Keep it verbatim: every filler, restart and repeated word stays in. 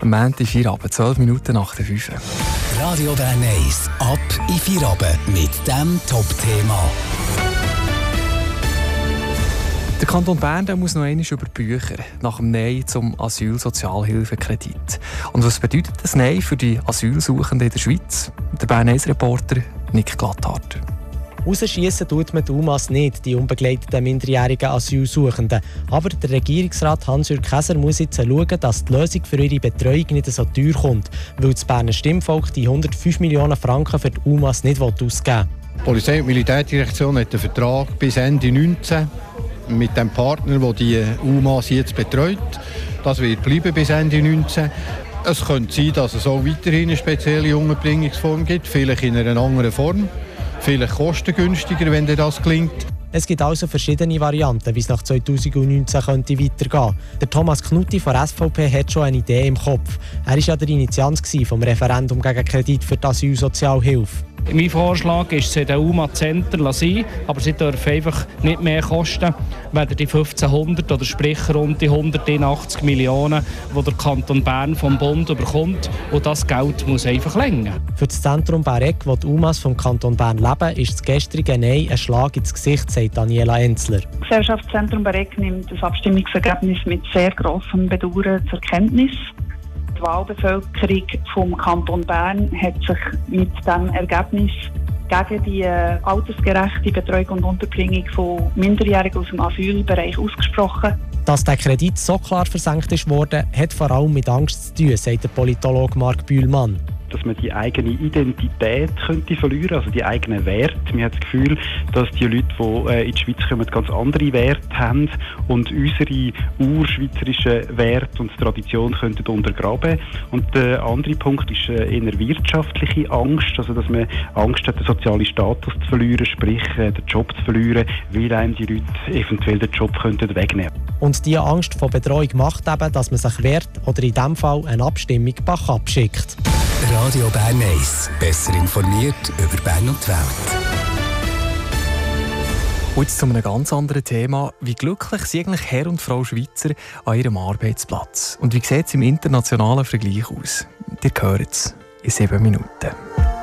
Am Montag Feierabend, zwölf Minuten nach der fünf. Radio Bern eins, ab in Feierabend mit diesem Top-Thema. Der Kanton Bern der muss noch einmal über die Bücher nach dem Nein zum Asylsozialhilfekredit. Und was bedeutet das Nein für die Asylsuchenden in der Schweiz? Der Bern eins Reporter Nick Glatthardt. Rausschiessen tut man die U M A S nicht, die unbegleiteten minderjährigen Asylsuchenden. Aber der Regierungsrat Hans-Jürg Käser muss jetzt schauen, dass die Lösung für ihre Betreuung nicht so teuer kommt, weil das Berner Stimmvolk die hundertfünf Millionen Franken für die U M A S nicht ausgeben will. Die Polizei- und Militärdirektion hat einen Vertrag bis Ende neunzehn mit dem Partner, der die U M A S jetzt betreut. Das wird bleiben bis Ende neunzehn. Es könnte sein, dass es auch weiterhin eine spezielle Unterbringungsform gibt, vielleicht in einer anderen Form. Vielleicht kostengünstiger, wenn dir das gelingt. Es gibt also verschiedene Varianten, wie es nach zweitausendneunzehn könnte weitergehen. Der Thomas Knutti von der S V P hat schon eine Idee im Kopf. Er war ja der Initiant vom Referendum gegen Kredit für die Asylsozialhilfe. Mein Vorschlag ist, sie den U M A-Center sein, aber sie dürfen einfach nicht mehr kosten, weder die fünfzehnhundert oder sprich rund die hunderteinundachtzig Millionen, die der Kanton Bern vom Bund bekommt. Und das Geld muss einfach länger. Für das Zentrum Bäregg, wo die U M A S vom Kanton Bern leben, ist das gestrige Nein ein Schlag ins Gesicht, sagt Daniela Enzler. Das Gesellschaftszentrum Bäregg nimmt das Abstimmungsergebnis mit sehr grossem Bedauern zur Kenntnis. Die Wahlbevölkerung vom Kanton Bern hat sich mit diesem Ergebnis gegen die äh, altersgerechte Betreuung und Unterbringung von Minderjährigen aus dem Asylbereich ausgesprochen. Dass der Kredit so klar versenkt ist worden, hat vor allem mit Angst zu tun, sagt der Politologe Marc Bühlmann. Dass man die eigene Identität könnte verlieren, also die eigenen Werte. Man hat das Gefühl, dass die Leute, die äh, in die Schweiz kommen, ganz andere Werte haben und unsere urschweizerischen Werte und Tradition könnten untergraben. Und der andere Punkt ist äh, eher wirtschaftliche Angst, also dass man Angst hat, den sozialen Status zu verlieren, sprich äh, den Job zu verlieren, weil einem die Leute eventuell den Job könnten wegnehmen. Und diese Angst vor Bedrohung macht eben, dass man sich wehrt oder in diesem Fall eine Abstimmung Bach abschickt. Radio Bern eins. Besser informiert über Bern und die Welt. Und jetzt zu einem ganz anderen Thema. Wie glücklich sind eigentlich Herr und Frau Schweizer an ihrem Arbeitsplatz? Und wie sieht es im internationalen Vergleich aus? Ihr hört es in sieben Minuten.